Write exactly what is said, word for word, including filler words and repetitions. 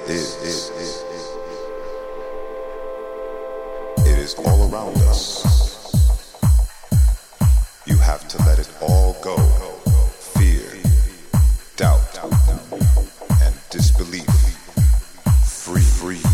is. It is all around us. You have to let it all go. Fear, doubt, and disbelief. Free, free.